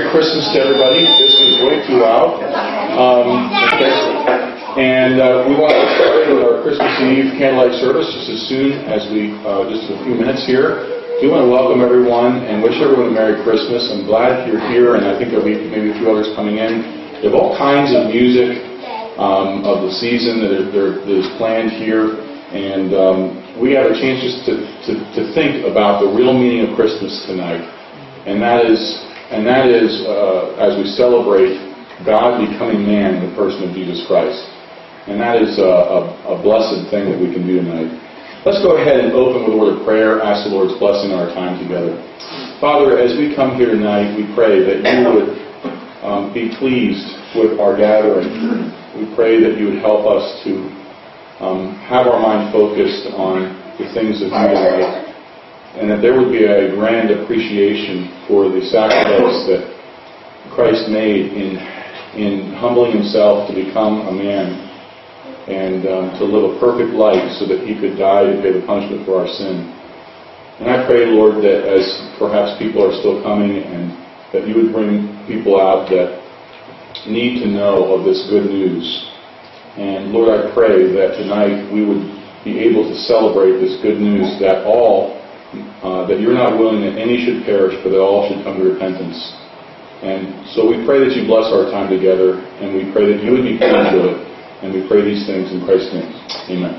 Christmas to everybody. This is way too loud. We want to start with our Christmas Eve candlelight service just as soon as just a few minutes here. We want to welcome everyone and wish everyone a Merry Christmas. I'm glad you're here, and I think there'll be maybe a few others coming in. We have all kinds of music of the season that is planned here, and we have a chance just to think about the real meaning of Christmas tonight, and that is as we celebrate God becoming man in the person of Jesus Christ. And that is a blessed thing that we can do tonight. Let's go ahead and open with a word of prayer, ask the Lord's blessing on our time together. Father, as we come here tonight, we pray that you would be pleased with our gathering. We pray that you would help us to have our mind focused on the things of you tonight, and that there would be a grand appreciation for the sacrifice that Christ made in humbling himself to become a man and to live a perfect life so that he could die to pay the punishment for our sin. And I pray, Lord, that as perhaps people are still coming, and that you would bring people out that need to know of this good news. And Lord, I pray that tonight we would be able to celebrate this good news that that you're not willing that any should perish, but that all should come to repentance. And so we pray that you bless our time together, and we pray that you would be pleased with it. And we pray these things in Christ's name. Amen.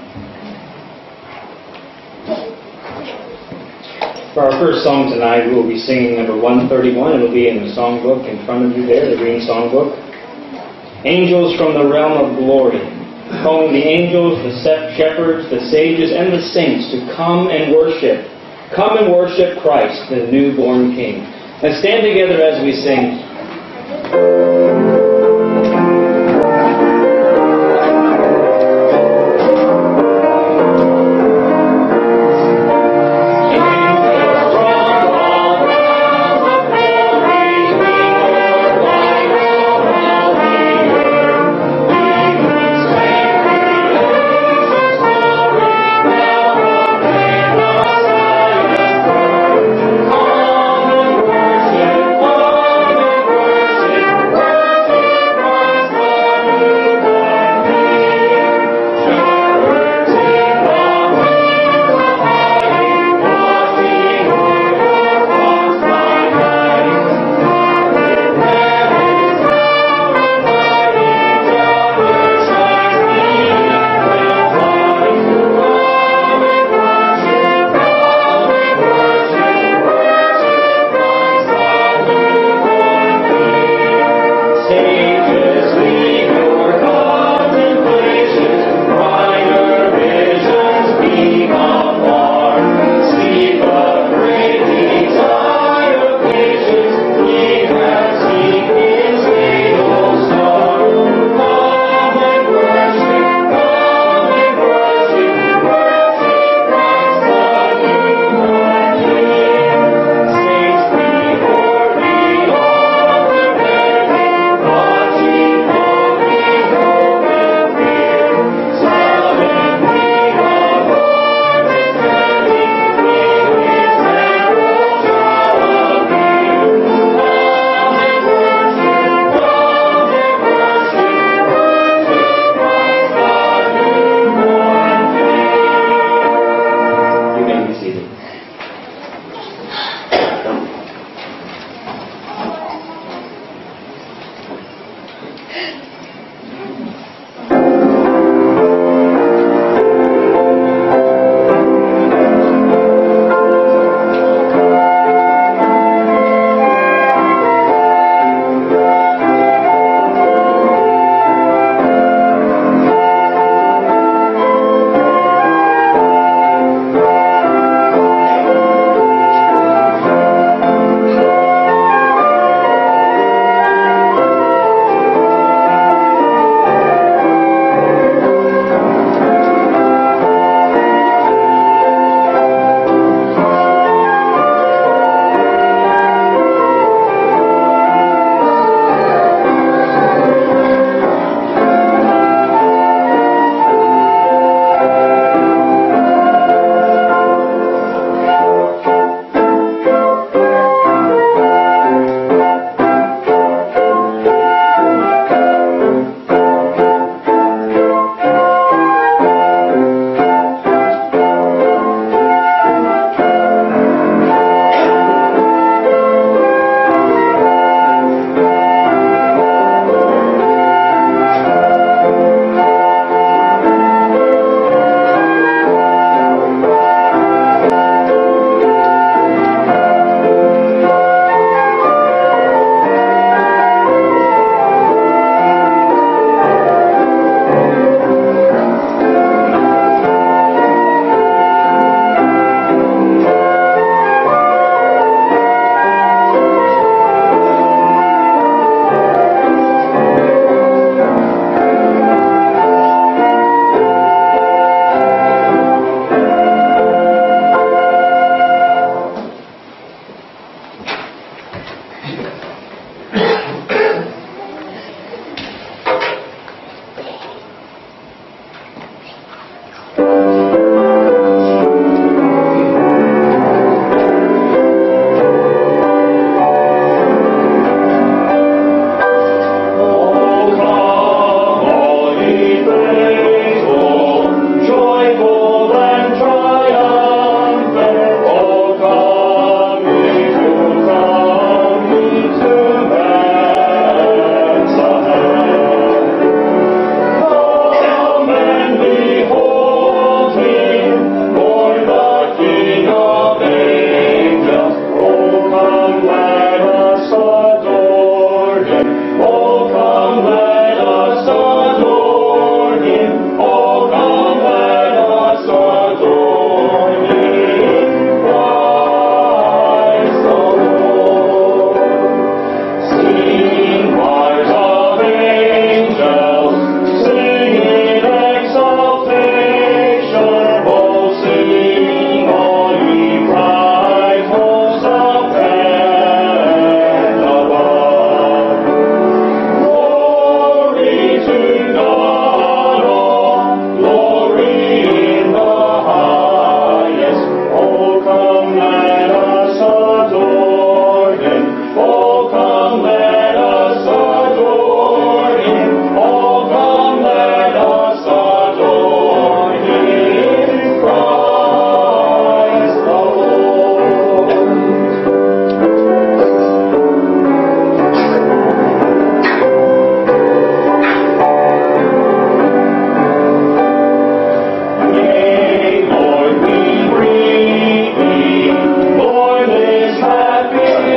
For our first song tonight, we will be singing number 131. It will be in the songbook in front of you there, the green songbook. Angels from the realm of glory, calling the angels, the shepherds, the sages, and the saints to come and worship. Come and worship Christ, the newborn King. And stand together as we sing. Worship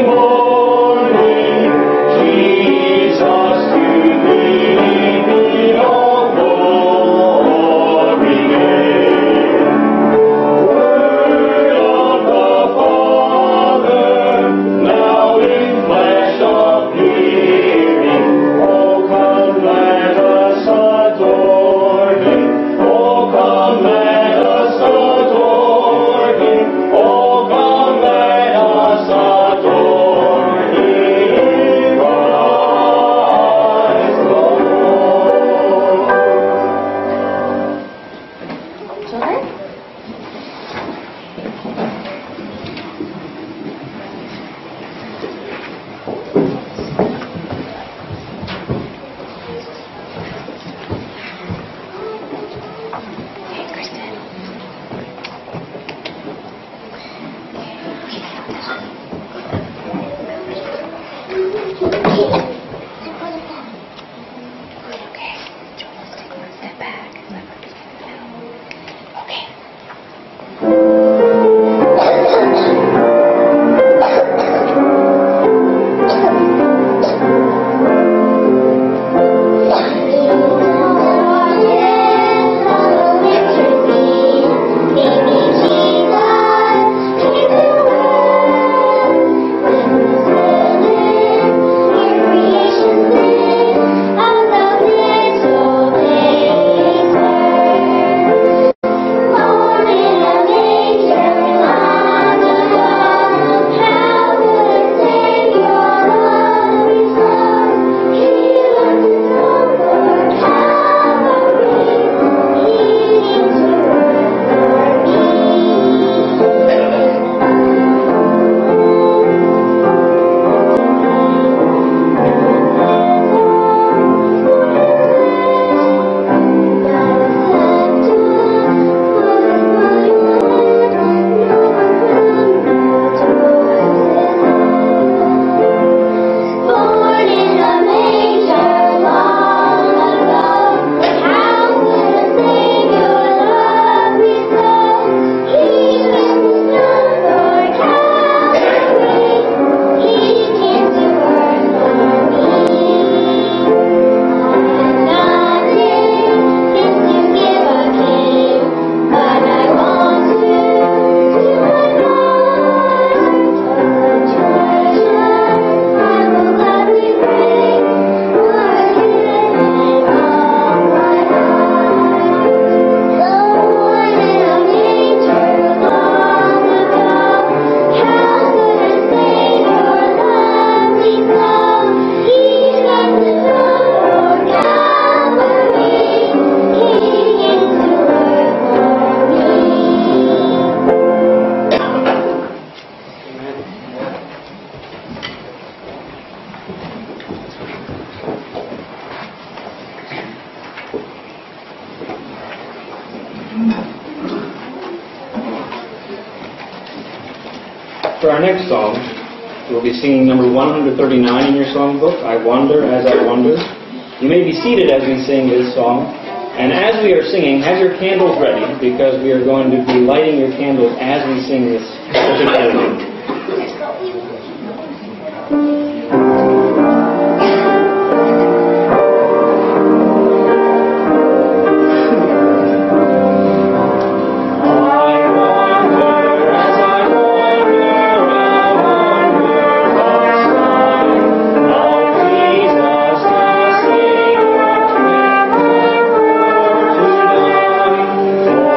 For our next song, we'll be singing number 139 in your songbook, I Wander As I Wonder. You may be seated as we sing this song. And as we are singing, have your candles ready, because we are going to be lighting your candles as we sing this particular hymn.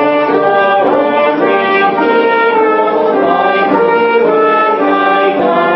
I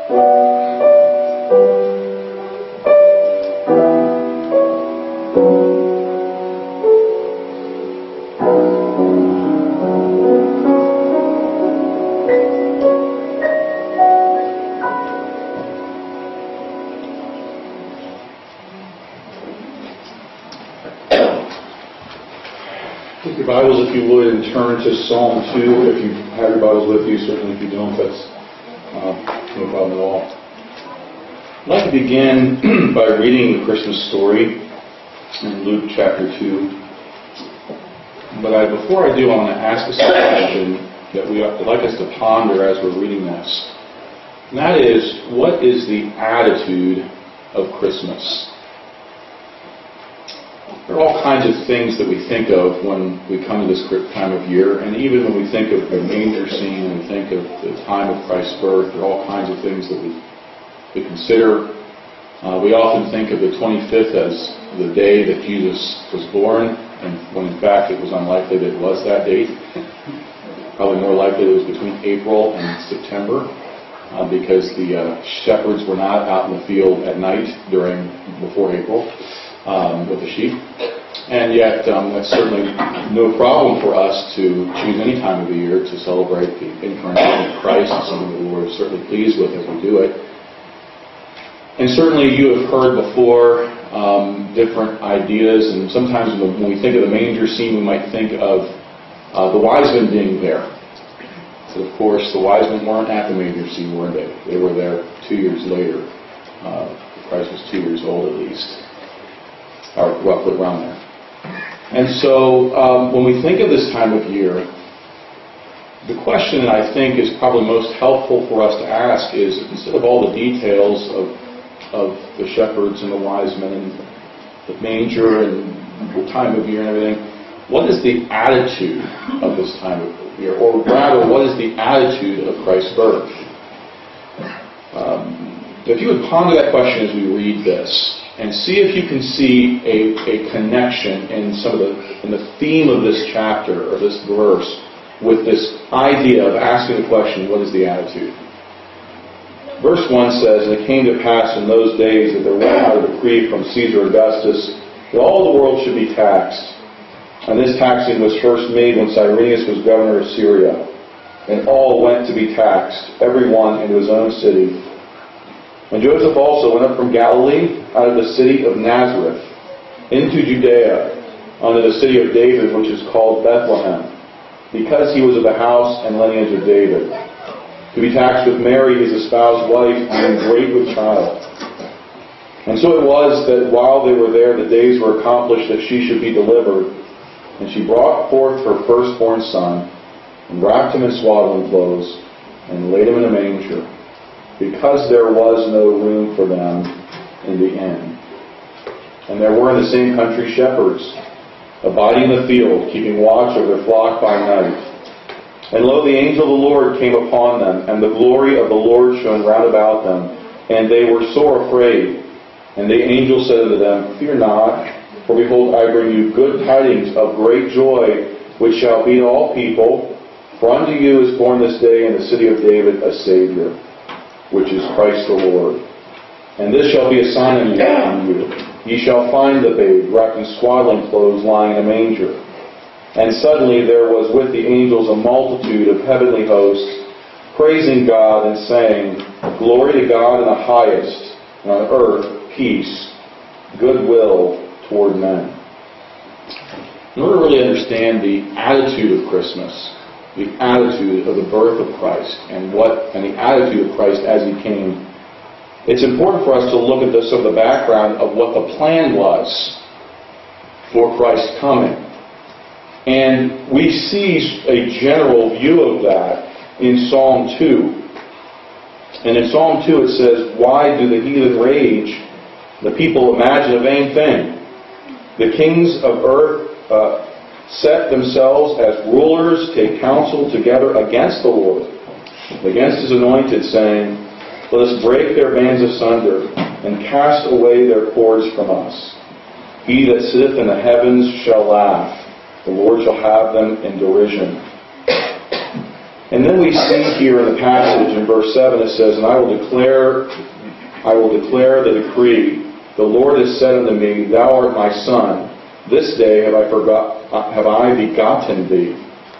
Take your Bibles, if you would, and turn to Psalm 2. If you have your Bibles with you, certainly if you don't, that's no problem at all. I'd like to begin by reading the Christmas story in Luke chapter 2. But before I do, I want to ask us a question that I'd like us to ponder as we're reading this. And that is, what is the attitude of Christmas? There are all kinds of things that we think of when we come to this time of year, and even when we think of the manger scene and we think of the time of Christ's birth, there are all kinds of things that we consider. We often think of the 25th as the day that Jesus was born, and when in fact it was unlikely that it was that date. Probably more likely it was between April and September, because the shepherds were not out in the field at night before April. With the sheep. And yet, that's certainly no problem for us to choose any time of the year to celebrate the incarnation of Christ. It's something that we're certainly pleased with as we do it. And certainly you have heard before different ideas, and sometimes when we think of the manger scene, we might think of the wise men being there. But of course, the wise men weren't at the manger scene, were they? They were there 2 years later. Christ was 2 years old at least. Or roughly around there. And so when we think of this time of year, the question that I think is probably most helpful for us to ask is, instead of all the details of the shepherds and the wise men and the manger and the time of year and everything, what is the attitude of this time of year? Or rather, what is the attitude of Christ's birth? If you would ponder that question as we read this, and see if you can see a connection in the theme of this chapter or this verse with this idea of asking the question, what is the attitude? Verse 1 says, "And it came to pass in those days that there went out a decree from Caesar Augustus that all the world should be taxed. And this taxing was first made when Cyrenius was governor of Syria. And all went to be taxed, every one into his own city. And Joseph also went up from Galilee, out of the city of Nazareth, into Judea, unto the city of David, which is called Bethlehem, because he was of the house and lineage of David, to be taxed with Mary, his espoused wife, being great with child. And so it was that while they were there, the days were accomplished that she should be delivered. And she brought forth her firstborn son, and wrapped him in swaddling clothes, and laid him in a manger, because there was no room for them in the inn. And there were in the same country shepherds, abiding in the field, keeping watch over their flock by night. And lo, the angel of the Lord came upon them, and the glory of the Lord shone round about them, and they were sore afraid. And the angel said unto them, Fear not, for behold, I bring you good tidings of great joy, which shall be to all people. For unto you is born this day in the city of David a Savior, which is Christ the Lord. And this shall be a sign unto you. Ye shall find the babe wrapped in swaddling clothes, lying in a manger. And suddenly there was with the angels a multitude of heavenly hosts, praising God and saying, Glory to God in the highest, and on earth peace, goodwill toward men. In order to really understand the attitude of Christmas, the attitude of the birth of Christ, and the attitude of Christ as He came, it's important for us to look at this of the background of what the plan was for Christ's coming. And we see a general view of that in Psalm 2. And in Psalm 2 it says, Why do the heathen rage? The people imagine a vain thing. The kings of earth set themselves as rulers, take counsel together against the Lord, against His anointed, saying, Let us break their bands asunder, and cast away their cords from us. He that sitteth in the heavens shall laugh. The Lord shall have them in derision. And then we see here in the passage in verse 7, it says, "And I will declare the decree. The Lord has said unto me, Thou art my son. This day have I begotten thee."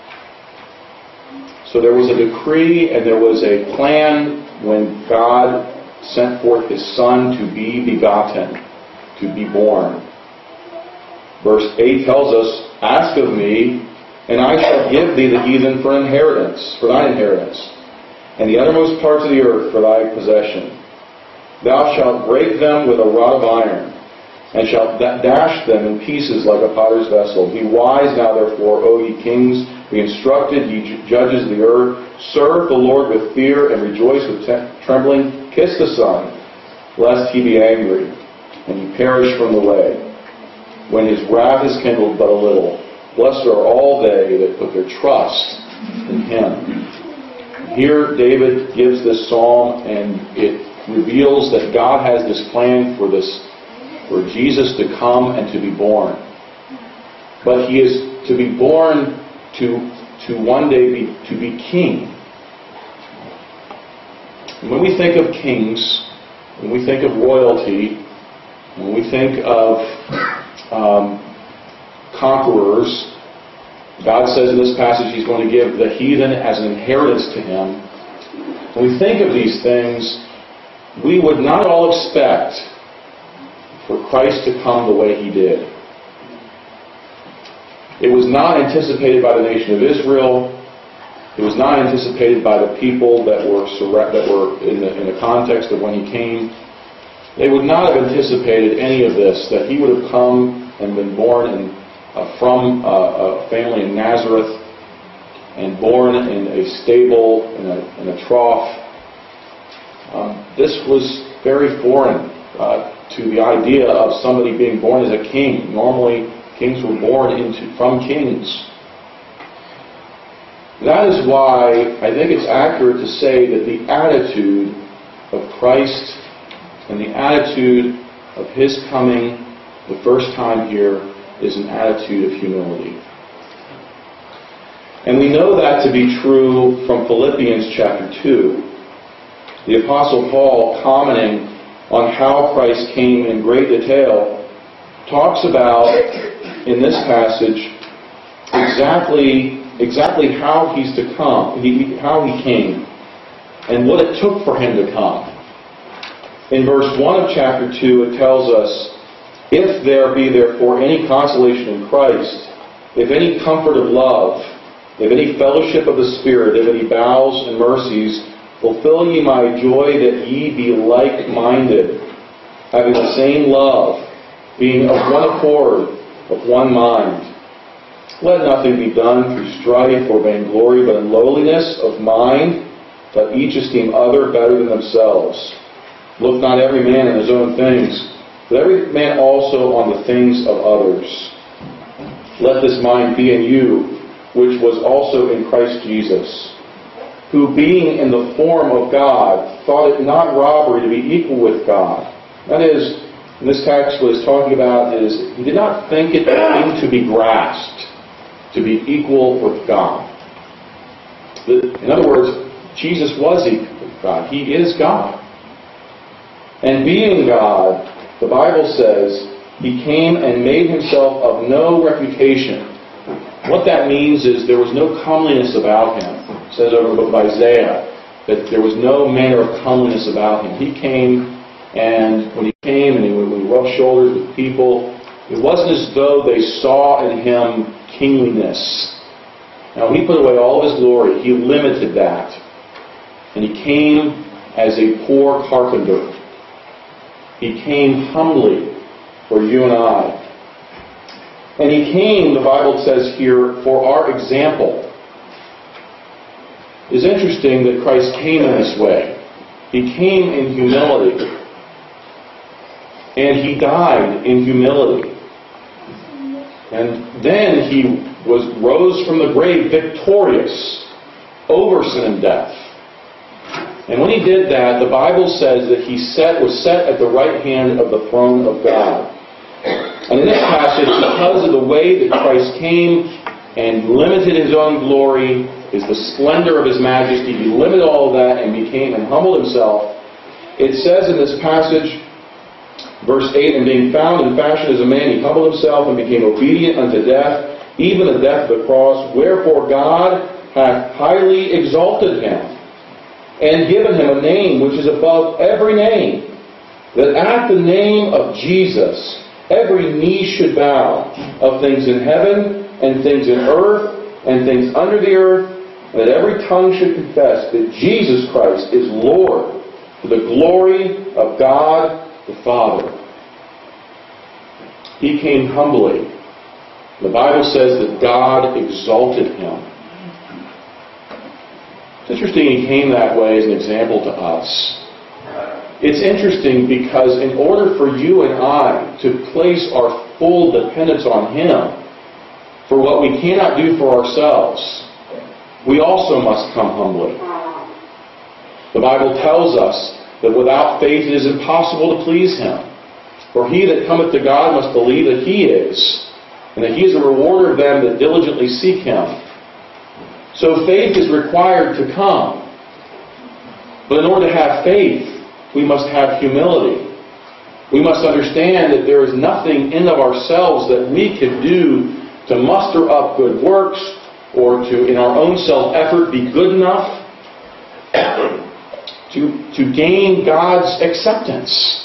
So there was a decree and there was a plan when God sent forth His Son to be begotten, to be born. Verse 8 tells us, "Ask of me, and I shall give thee the heathen for inheritance, for thine inheritance, and the uttermost parts of the earth for thy possession. Thou shalt break them with a rod of iron, and shalt dash them in pieces like a potter's vessel. Be wise now, therefore, O ye kings, be instructed, ye judges of the earth. Serve the Lord with fear, and rejoice with trembling. Kiss the Son, lest He be angry, and ye perish from the way, when His wrath is kindled but a little. Blessed are all they that put their trust in Him." Here David gives this psalm, and it reveals that God has this plan for Jesus to come and to be born. But He is to be born to one day be king. And when we think of kings, when we think of royalty, when we think of conquerors, God says in this passage He's going to give the heathen as an inheritance to Him. When we think of these things, we would not all expect for Christ to come the way He did. It was not anticipated by the nation of Israel. It was not anticipated by the people that were in the context of when He came. They would not have anticipated any of this, that He would have come and been born from a family in Nazareth and born in a stable, in a trough. This was very foreign to the idea of somebody being born as a king. Normally, kings were born from kings. That is why I think it's accurate to say that the attitude of Christ and the attitude of His coming the first time here is an attitude of humility. And we know that to be true from Philippians chapter 2. The Apostle Paul, commenting on how Christ came in great detail, talks about, in this passage, exactly how He's to come, how He came, and what it took for Him to come. In verse 1 of chapter 2, it tells us, "If there be therefore any consolation in Christ, if any comfort of love, if any fellowship of the Spirit, if any bowels and mercies, fulfill ye my joy that ye be like-minded, having the same love, being of one accord, of one mind. Let nothing be done through strife or vainglory, but in lowliness of mind, let each esteem other better than themselves. Look not every man in his own things, but every man also on the things of others. Let this mind be in you, which was also in Christ Jesus, who being in the form of God, thought it not robbery to be equal with God." That is, in this text what it's talking about is, He did not think it a thing to be grasped, to be equal with God. In other words, Jesus was equal with God. He is God. And being God, the Bible says, He came and made Himself of no reputation. What that means is there was no comeliness about Him. It says over the book of Isaiah that there was no manner of comeliness about Him. He came, and when He came and He would rub shoulders with people, it wasn't as though they saw in Him kingliness. Now, He put away all of His glory. He limited that. And He came as a poor carpenter. He came humbly for you and I. And He came, the Bible says here, for our example. It's interesting that Christ came in this way. He came in humility. And He died in humility. And then He rose from the grave victorious over sin and death. And when He did that, the Bible says that He was set at the right hand of the throne of God. And in this passage, because of the way that Christ came and limited His own glory is the splendor of His majesty. He limited all of that and humbled Himself. It says in this passage, verse 8, and being found and fashioned as a man, He humbled Himself and became obedient unto death, even the death of the cross. Wherefore God hath highly exalted Him, and given Him a name which is above every name, that at the name of Jesus every knee should bow, of things in heaven, and things in earth, and things under the earth, and that every tongue should confess that Jesus Christ is Lord, to the glory of God the Father. He came humbly. The Bible says that God exalted Him. It's interesting He came that way as an example to us. It's interesting because in order for you and I to place our full dependence on Him for what we cannot do for ourselves, we also must come humbly. The Bible tells us that without faith it is impossible to please Him. For he that cometh to God must believe that He is, and that He is a rewarder of them that diligently seek Him. So faith is required to come. But in order to have faith, we must have humility. We must understand that there is nothing in of ourselves that we can do to muster up good works or to, in our own self-effort, be good enough to gain God's acceptance.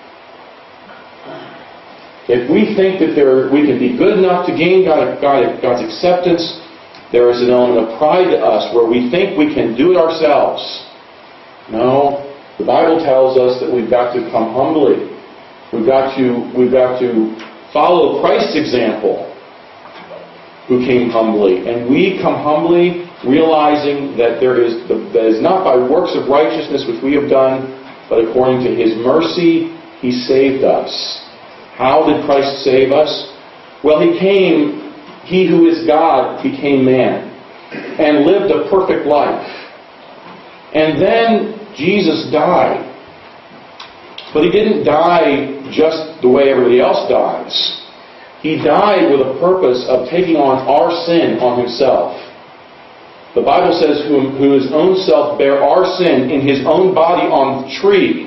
If we think that we can be good enough to gain God's acceptance, there is an element of pride to us where we think we can do it ourselves. No. The Bible tells us that we've got to come humbly. We've got to follow Christ's example, who came humbly. And we come humbly, realizing that that is not by works of righteousness which we have done, but according to His mercy, He saved us. How did Christ save us? Well, He who is God became man and lived a perfect life. And then Jesus died. But He didn't die just the way everybody else dies. He died with a purpose of taking on our sin on Himself. The Bible says, who His own self bare our sin in His own body on the tree.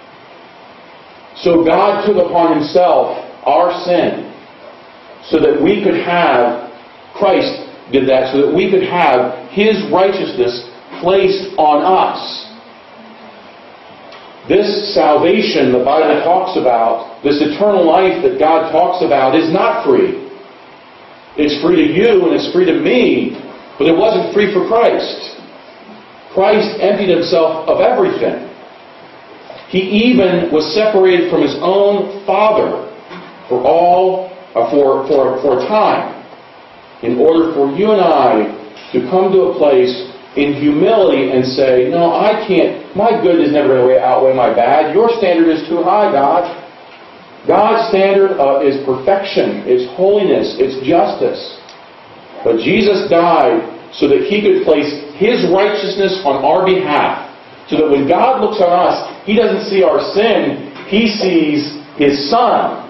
So God took upon Himself our sin so that we could have, Christ did that, so that we could have His righteousness placed on us. This salvation the Bible talks about, this eternal life that God talks about, is not free. It's free to you and it's free to me, but it wasn't free for Christ. Christ emptied Himself of everything. He even was separated from His own Father for a time, in order for you and I to come to a place in humility and say, no, I can't, my good is never going to outweigh my bad. Your standard is too high, God. God's standard is perfection, it's holiness, it's justice. But Jesus died so that He could place His righteousness on our behalf. So that when God looks on us, He doesn't see our sin, He sees His Son.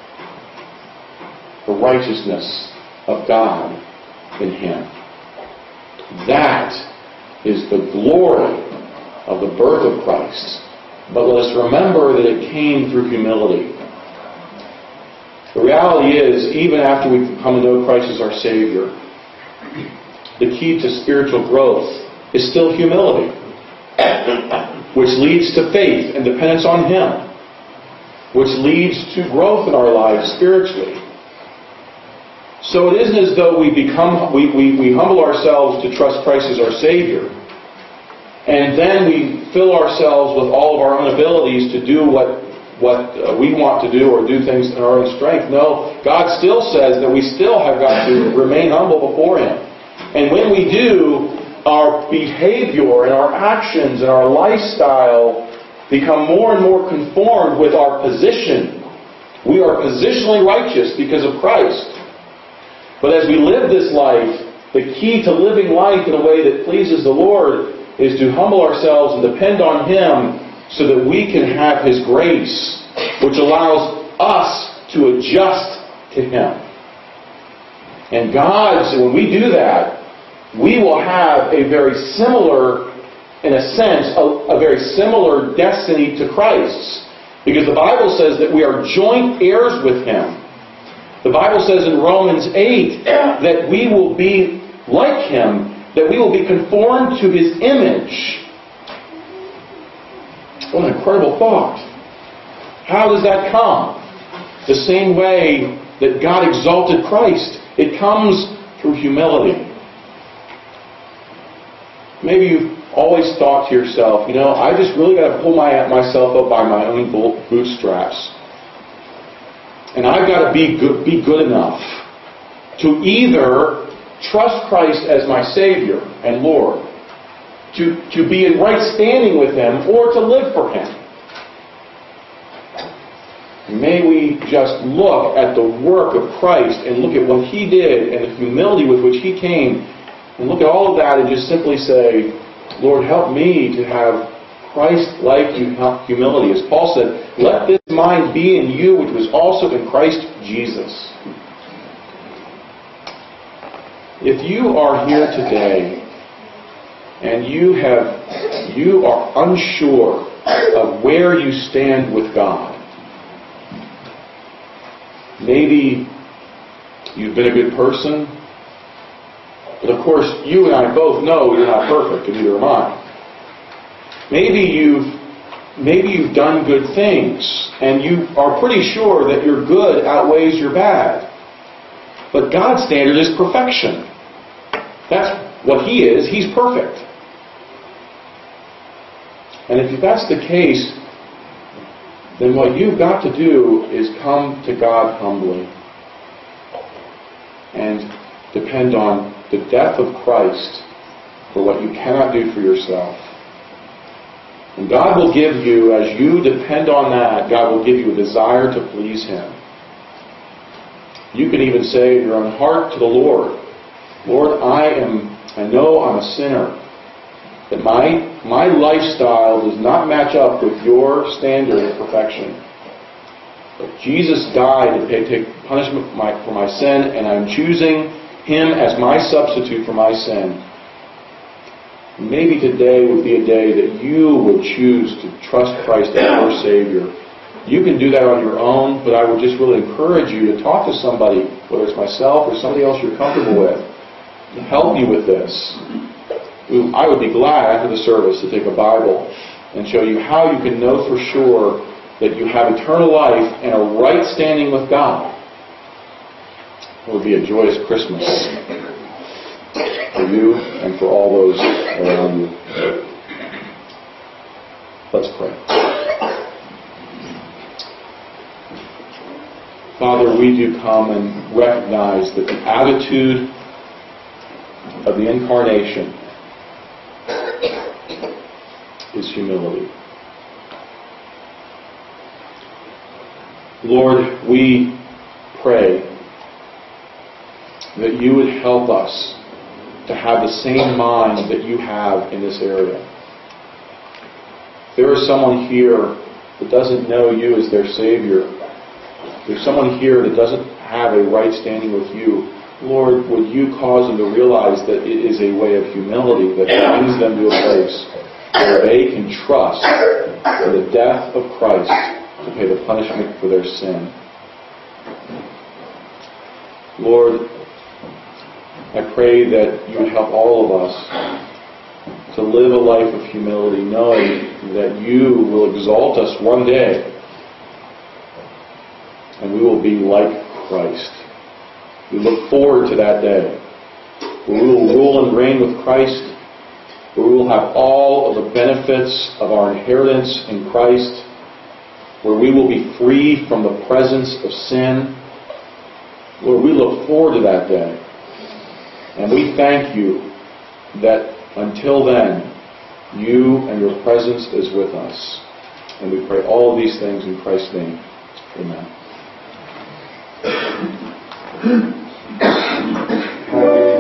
The righteousness of God in Him. That is the glory of the birth of Christ. But let us remember that it came through humility. The reality is, even after we come to know Christ as our Savior, the key to spiritual growth is still humility, which leads to faith and dependence on Him, which leads to growth in our lives spiritually. So it isn't as though we humble ourselves to trust Christ as our Savior, and then we fill ourselves with all of our own abilities to do what we want to do or do things in our own strength. No, God still says that we still have got to remain humble before Him. And when we do, our behavior and our actions and our lifestyle become more and more conformed with our position. We are positionally righteous because of Christ. But as we live this life, the key to living life in a way that pleases the Lord is to humble ourselves and depend on Him so that we can have His grace, which allows us to adjust to Him. And when we do that, we will have a very similar, in a sense, a very similar destiny to Christ's. Because the Bible says that we are joint heirs with Him. The Bible says in Romans 8 that we will be like Him, that we will be conformed to His image. What an incredible thought. How does that come? The same way that God exalted Christ. It comes through humility. Maybe you've always thought to yourself, I just really got to pull myself up by my own bootstraps. And I've got to be good enough to either trust Christ as my Savior and Lord, to be in right standing with Him, or to live for Him. May we just look at the work of Christ and look at what He did and the humility with which He came, and look at all of that and just simply say, Lord, help me to have Christ-like humility. As Paul said, let this mind be in you which was also in Christ Jesus. If you are here today and you are unsure of where you stand with God, maybe you've been a good person, but of course you and I both know you're not perfect, and neither am I. Maybe you've done good things, and you are pretty sure that your good outweighs your bad. But God's standard is perfection. That's what He is. He's perfect. And if that's the case, then what you've got to do is come to God humbly and depend on the death of Christ for what you cannot do for yourself. And God will give you, as you depend on that, God will give you a desire to please Him. You can even say in your own heart to the Lord, Lord, I know I'm a sinner, that my lifestyle does not match up with your standard of perfection. But Jesus died to take punishment for my sin, and I'm choosing Him as my substitute for my sin. Maybe today would be a day that you would choose to trust Christ as your Savior. You can do that on your own, but I would just really encourage you to talk to somebody, whether it's myself or somebody else you're comfortable with, to help you with this. I would be glad after the service to take a Bible and show you how you can know for sure that you have eternal life and a right standing with God. It would be a joyous Christmas for you and for all those around you. Let's pray. Father, we do come and recognize that the attitude of the Incarnation is humility. Lord, we pray that you would help us to have the same mind that you have in this area. If there is someone here that doesn't know you as their Savior, if there's someone here that doesn't have a right standing with you, Lord, would you cause them to realize that it is a way of humility that brings them to a place where they can trust in the death of Christ to pay the punishment for their sin. Lord, I pray that you would help all of us to live a life of humility, knowing that you will exalt us one day and we will be like Christ. We look forward to that day where we will rule and reign with Christ, where we will have all of the benefits of our inheritance in Christ, where we will be free from the presence of sin. Lord, we look forward to that day. And we thank you that until then, you and your presence is with us. And we pray all of these things in Christ's name. Amen.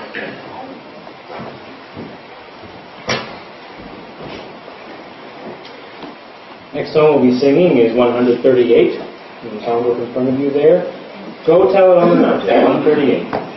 Next song we'll be singing is 138. In the songbook in front of you there. Go Tell It on the Mountain, 138.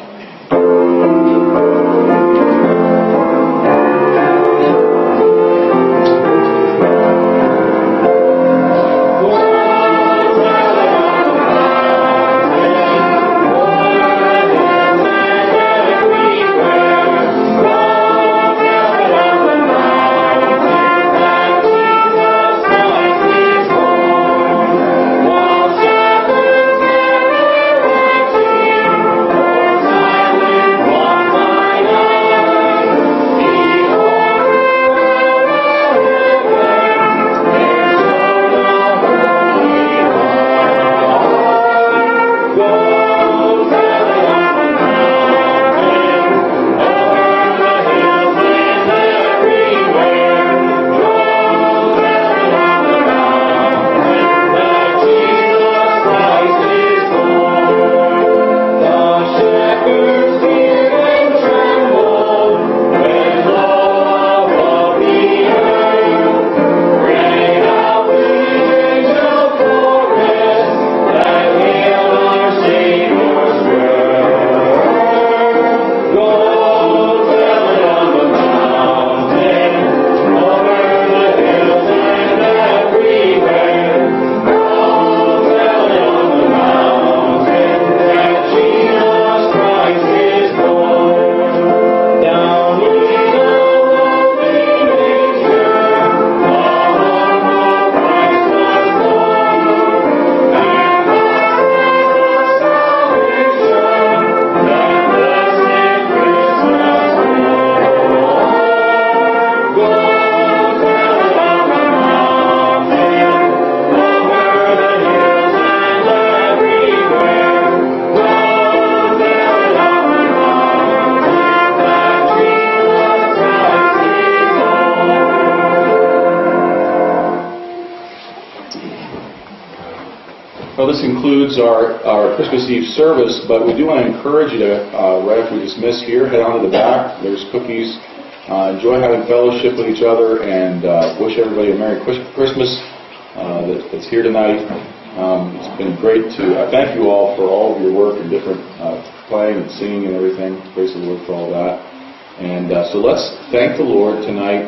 Well, this concludes our Christmas Eve service, but we do want to encourage you to, right after we dismiss here, head on to the back. There's cookies. Enjoy having fellowship with each other, and wish everybody a Merry Christmas that's here tonight. It's been great to thank you all for all of your work and different playing and singing and everything. Praise the Lord for all that. And so let's thank the Lord tonight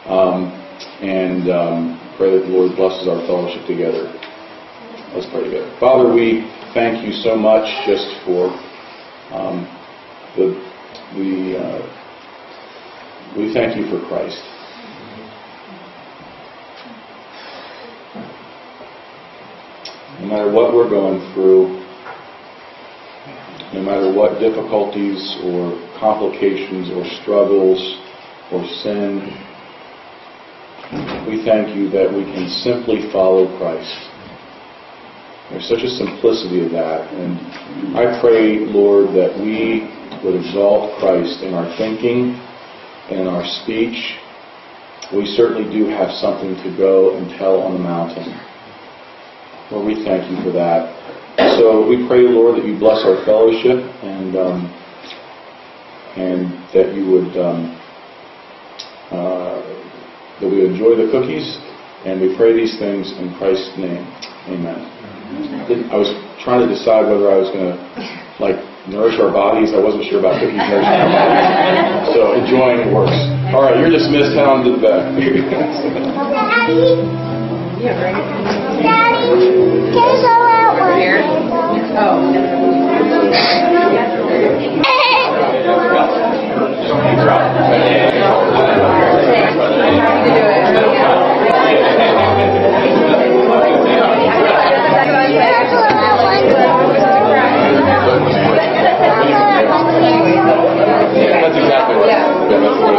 and pray that the Lord blesses our fellowship together. Let's pray together. Father, we thank you so much just for we thank you for Christ. No matter what we're going through, no matter what difficulties or complications or struggles or sin, we thank you that we can simply follow Christ. There's such a simplicity of that. And I pray, Lord, that we would exalt Christ in our thinking and in our speech. We certainly do have something to go and tell on the mountain. Lord, we thank you for that. So we pray, Lord, that you bless our fellowship and that you would that we enjoy the cookies. And we pray these things in Christ's name. Amen. I was trying to decide whether I was going to nourish our bodies. I wasn't sure about cookies nourishing our bodies. So enjoying works. All right, you're dismissed. Head on to the back. Daddy, can you go out over here? That's exactly right. Yeah, that's